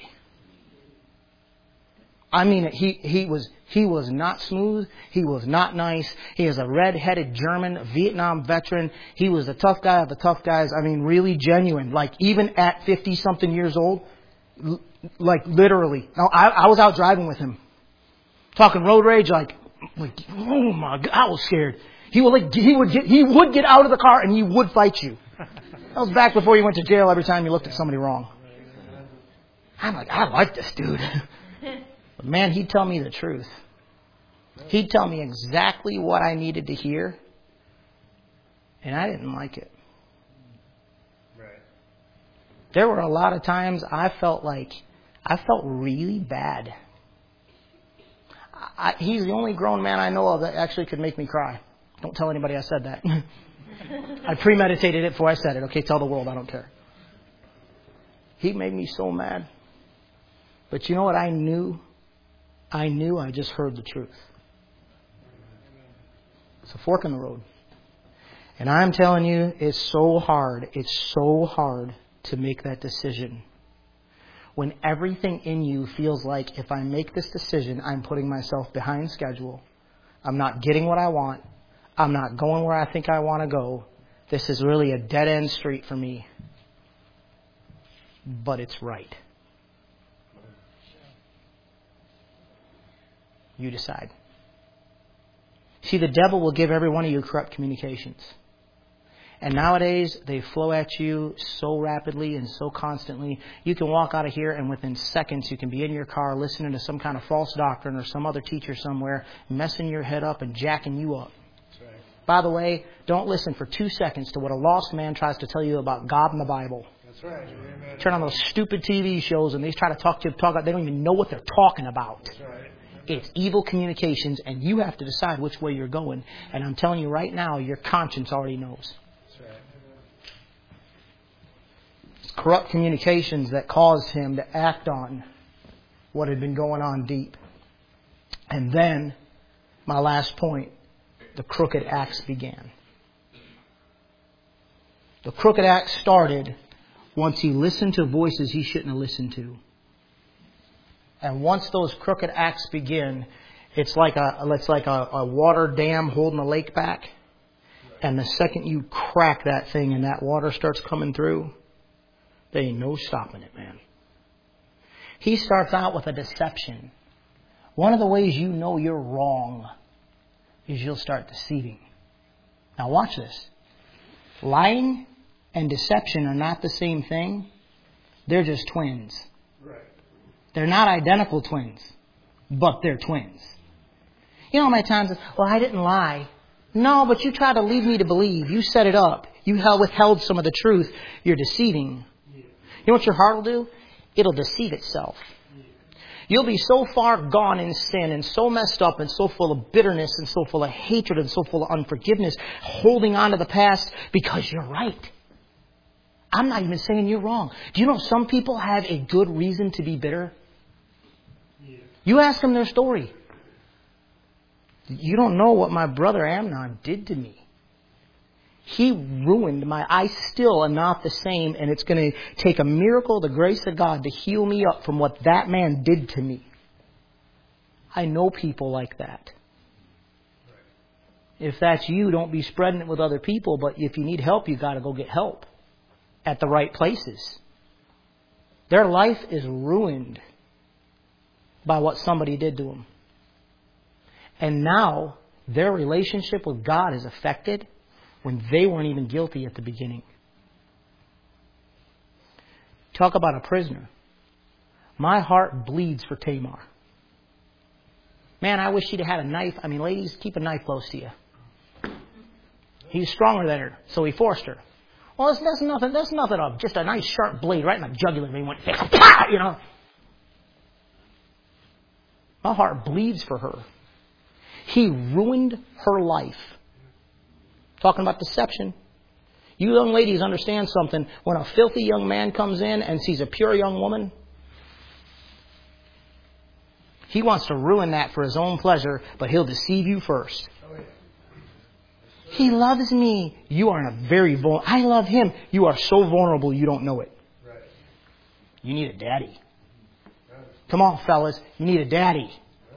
I mean, he, he was he was not smooth. He was not nice. He is a red-headed German, Vietnam veteran. He was the tough guy of the tough guys. I mean, really genuine. Like, even at fifty-something years old, l- like, literally. Now, I, I was out driving with him. Talking road rage, like, like, oh my God, I was scared. He would, like, he would get, he would get out of the car and he would fight you. That was back before you went to jail every time you looked at somebody wrong. I'm like, I like this dude. But man, he'd tell me the truth. He'd tell me exactly what I needed to hear. And I didn't like it. Right. There were a lot of times I felt like, I felt really bad. I, he's the only grown man I know of that actually could make me cry. Don't tell anybody I said that. I premeditated it before I said it. Okay, tell the world I don't care. He made me so mad. But you know what I knew? I knew I just heard the truth. It's a fork in the road. And I'm telling you, it's so hard. It's so hard to make that decision. When everything in you feels like if I make this decision, I'm putting myself behind schedule. I'm not getting what I want. I'm not going where I think I want to go. This is really a dead-end street for me. But it's right. You decide. See, the devil will give every one of you corrupt communications. And nowadays, they flow at you so rapidly and so constantly. You can walk out of here and within seconds you can be in your car listening to some kind of false doctrine or some other teacher somewhere messing your head up and jacking you up. That's right. By the way, don't listen for two seconds to what a lost man tries to tell you about God and the Bible. That's right. Amen. Turn on those stupid T V shows and they try to talk to you. Talk about, they don't even know what they're talking about. That's right. It's evil communications and you have to decide which way you're going. And I'm telling you right now, your conscience already knows. Corrupt communications that caused him to act on what had been going on deep. And then, my last point, the crooked acts began. The crooked acts started once he listened to voices he shouldn't have listened to. And once those crooked acts begin, it's like a it's like a, a water dam holding a lake back. And the second you crack that thing and that water starts coming through, there ain't no stopping it, man. He starts out with a deception. One of the ways you know you're wrong is you'll start deceiving. Now watch this. Lying and deception are not the same thing. They're just twins. Right. They're not identical twins, but they're twins. You know how many times, well, I didn't lie. No, but you tried to lead me to believe. You set it up. You withheld some of the truth. You're deceiving. You know what your heart will do? It'll deceive itself. You'll be so far gone in sin and so messed up and so full of bitterness and so full of hatred and so full of unforgiveness, holding on to the past because you're right. I'm not even saying you're wrong. Do you know some people have a good reason to be bitter? You ask them their story. You don't know what my brother Amnon did to me. He ruined my, I still am not the same, and it's going to take a miracle, the grace of God, to heal me up from what that man did to me. I know people like that. If that's you, don't be spreading it with other people, but if you need help, you got to go get help at the right places. Their life is ruined by what somebody did to them. And now their relationship with God is affected when they weren't even guilty at the beginning. Talk about a prisoner. My heart bleeds for Tamar. Man, I wish she'd have had a knife. I mean, ladies, keep a knife close to you. He's stronger than her, so he forced her. Well, that's, that's nothing. That's nothing of just a nice sharp blade right in the jugular. And he went, you know. My heart bleeds for her. He ruined her life. Talking about deception. You young ladies understand something. When a filthy young man comes in and sees a pure young woman, he wants to ruin that for his own pleasure, but he'll deceive you first. He loves me. You are in a very vulnerable... I love Him. You are so vulnerable you don't know it. Right. You need a daddy. Come on, fellas. You need a daddy.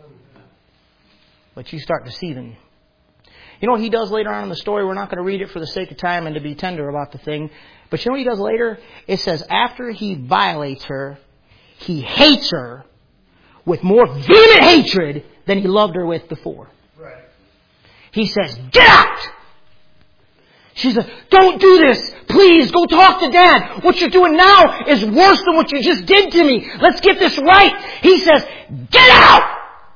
But you start deceiving. You know what He does later on in the story? We're not going to read it for the sake of time and to be tender about the thing. But you know what He does later? It says after He violates her, He hates her with more vehement hatred than He loved her with before. Right. He says, get out! She says, don't do this. Please, go talk to Dad. What you're doing now is worse than what you just did to me. Let's get this right. He says, get out!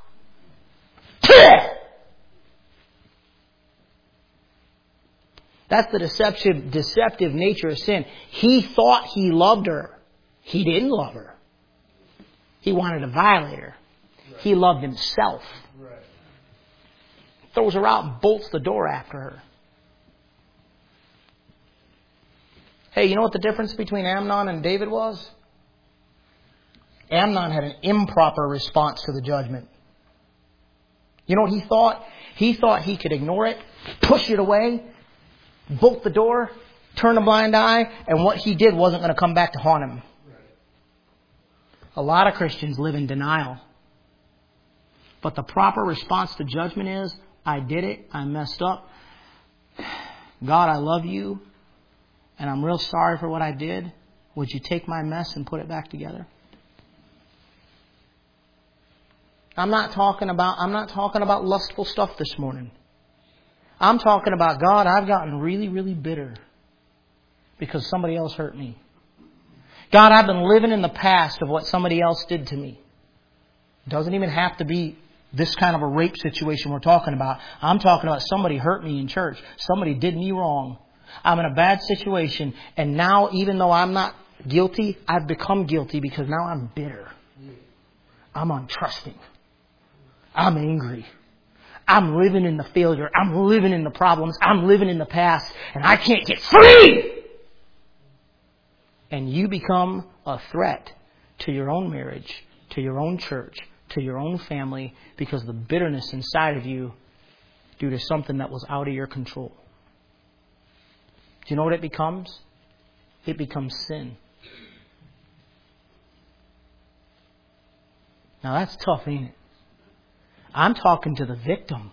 That's the deceptive, deceptive nature of sin. He thought he loved her. He didn't love her. He wanted to violate her. Right. He loved himself. Right. Throws her out and bolts the door after her. Hey, you know what the difference between Amnon and David was? Amnon had an improper response to the judgment. You know what he thought? He thought he could ignore it, push it away, bolt the door, turn a blind eye, and what he did wasn't going to come back to haunt him. A lot of Christians live in denial. But the proper response to judgment is, I did it, I messed up. God, I love you, and I'm real sorry for what I did. Would you take my mess and put it back together? I'm not talking about, I'm not talking about lustful stuff this morning. I'm talking about, God, I've gotten really, really bitter because somebody else hurt me. God, I've been living in the past of what somebody else did to me. It doesn't even have to be this kind of a rape situation we're talking about. I'm talking about somebody hurt me in church. Somebody did me wrong. I'm in a bad situation. And now, even though I'm not guilty, I've become guilty because now I'm bitter. I'm untrusting. I'm angry. I'm living in the failure. I'm living in the problems. I'm living in the past. And I can't get free! And you become a threat to your own marriage, to your own church, to your own family because of the bitterness inside of you due to something that was out of your control. Do you know what it becomes? It becomes sin. Now that's tough, ain't it? I'm talking to the victim.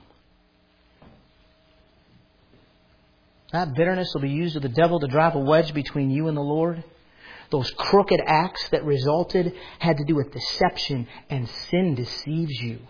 That bitterness will be used of the devil to drive a wedge between you and the Lord. Those crooked acts that resulted had to do with deception, and sin deceives you.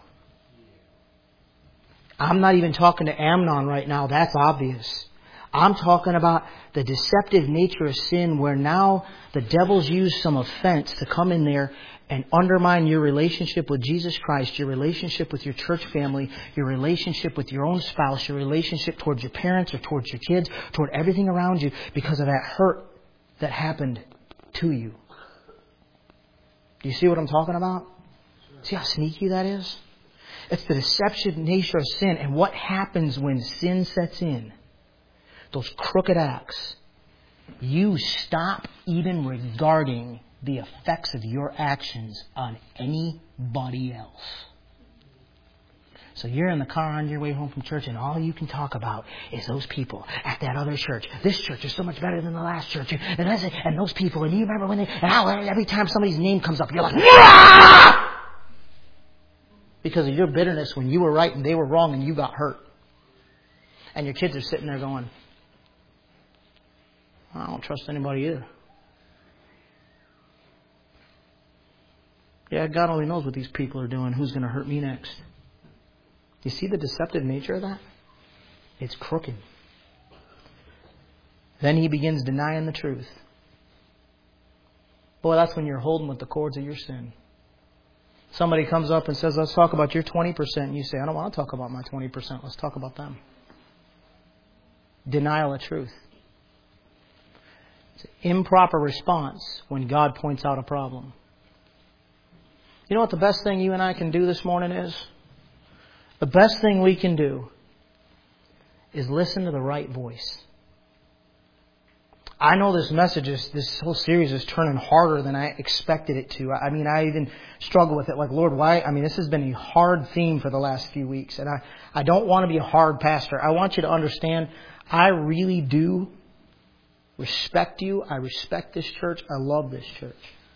I'm not even talking to Amnon right now. That's obvious. I'm talking about the deceptive nature of sin where now the devil's used some offense to come in there and undermine your relationship with Jesus Christ, your relationship with your church family, your relationship with your own spouse, your relationship towards your parents or towards your kids, toward everything around you because of that hurt that happened to you. Do you see what I'm talking about? See how sneaky that is? It's the deceptive nature of sin. And what happens when sin sets in? Those crooked acts. You stop even regarding the effects of your actions on anybody else. So you're in the car on your way home from church and all you can talk about is those people at that other church. This church is so much better than the last church. And, that's it, and those people. And you remember when they... And how every time somebody's name comes up, you're like... Wah! Because of your bitterness when you were right and they were wrong and you got hurt. And your kids are sitting there going... I don't trust anybody either. Yeah, God only knows what these people are doing. Who's going to hurt me next? You see the deceptive nature of that? It's crooked. Then he begins denying the truth. Boy, that's when you're holding with the cords of your sin. Somebody comes up and says, let's talk about your twenty percent. And you say, I don't want to talk about my twenty percent. Let's talk about them. Denial of truth. It's an improper response when God points out a problem. You know what the best thing you and I can do this morning is? The best thing we can do is listen to the right voice. I know this message is, this whole series is turning harder than I expected it to. I mean, I even struggle with it. Like, Lord, why? I mean, this has been a hard theme for the last few weeks. And I, I don't want to be a hard pastor. I want you to understand, I really do respect you. I respect this church. I love this church.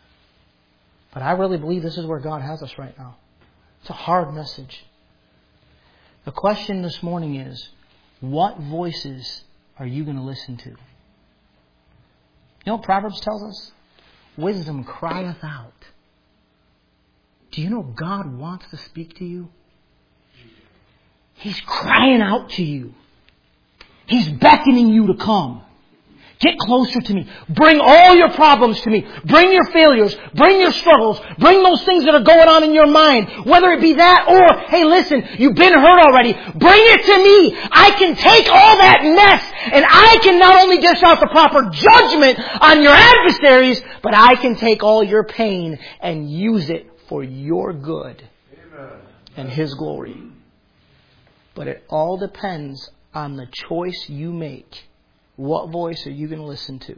But I really believe this is where God has us right now. It's a hard message. The question this morning is, what voices are you going to listen to? You know what Proverbs tells us? Wisdom crieth out. Do you know God wants to speak to you? He's crying out to you. He's beckoning you to come. Get closer to me. Bring all your problems to me. Bring your failures. Bring your struggles. Bring those things that are going on in your mind. Whether it be that or, hey, listen, you've been hurt already. Bring it to me. I can take all that mess and I can not only dish out the proper judgment on your adversaries, but I can take all your pain and use it for your good and His glory. But it all depends on the choice you make. What voice are you going to listen to?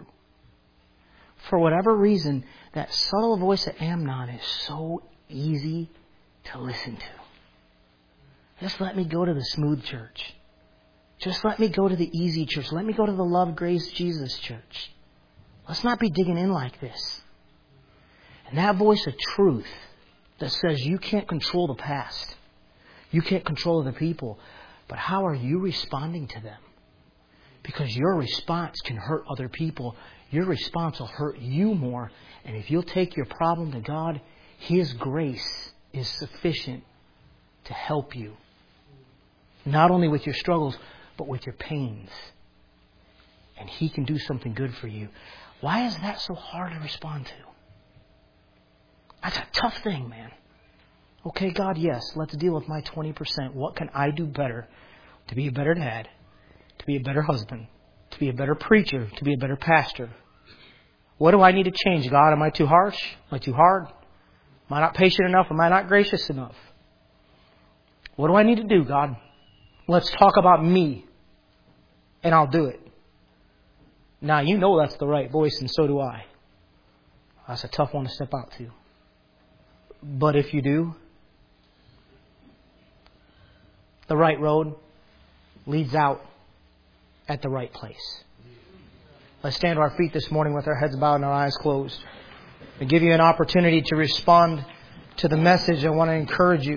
For whatever reason, that subtle voice of Amnon is so easy to listen to. Just let me go to the smooth church. Just let me go to the easy church. Let me go to the Love, Grace, Jesus church. Let's not be digging in like this. And that voice of truth that says you can't control the past. You can't control the people. But how are you responding to them? Because your response can hurt other people. Your response will hurt you more. And if you'll take your problem to God, His grace is sufficient to help you. Not only with your struggles, but with your pains. And He can do something good for you. Why is that so hard to respond to? That's a tough thing, man. Okay, God, yes, let's deal with my twenty percent. What can I do better to be a better dad? To be a better husband, to be a better preacher, to be a better pastor. What do I need to change, God? Am I too harsh? Am I too hard? Am I not patient enough? Am I not gracious enough? What do I need to do, God? Let's talk about me, and I'll do it. Now, you know that's the right voice, and so do I. That's a tough one to step out to. But if you do, the right road leads out at the right place. Let's stand to our feet this morning with our heads bowed and our eyes closed. To give you an opportunity to respond to the message, I want to encourage you.